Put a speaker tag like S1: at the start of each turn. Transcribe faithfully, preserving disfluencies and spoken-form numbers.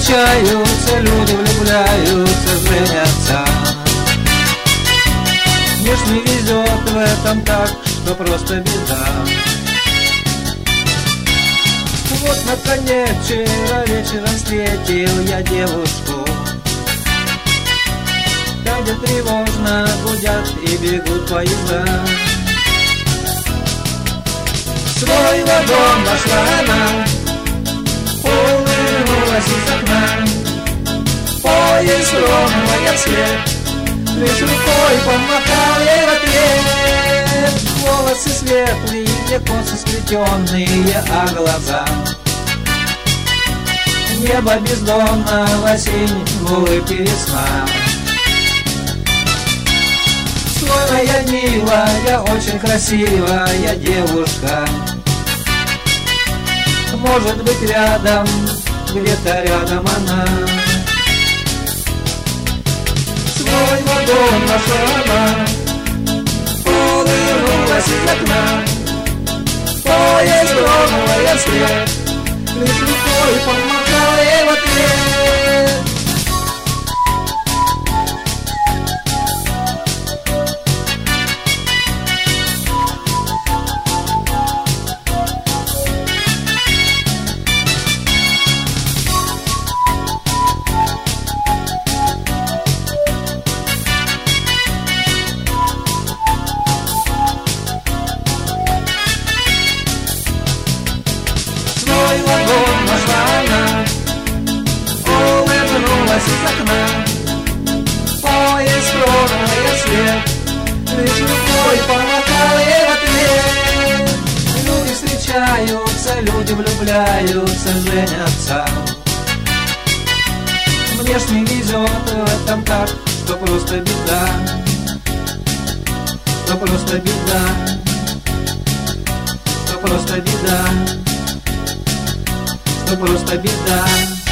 S1: встречаются, люди влюбляются, женятся. Мне ж не везет в этом так, что просто беда. Вот наконец вчера вечером встретил я девушку, там, где тревожно гудят и бегут поезда. Свой вагон нашла она, улыбнулась из окна. Поезд тронул я вслед, лишь рукой помахал ей в ответ. Волосы светлые, косы сплетенные, а глаза небо бездонно, осень в улыбке весна. Свой моя милая, очень красивая девушка, может быть рядом, где-то рядом она. Свой вагон нашла она, улыбнулась из окна. Поезд тронула я вслед, лишь рукой помахала ей в ответ. Свой вагон нашла она, улыбнулась из окна. Поезд тронула я вслед, лишь рукой помахала ей в ответ. Люди встречаются, люди влюбляются, женятся. Мне ж не везет в этом так, что просто беда, что просто беда, что просто беда, что просто беда.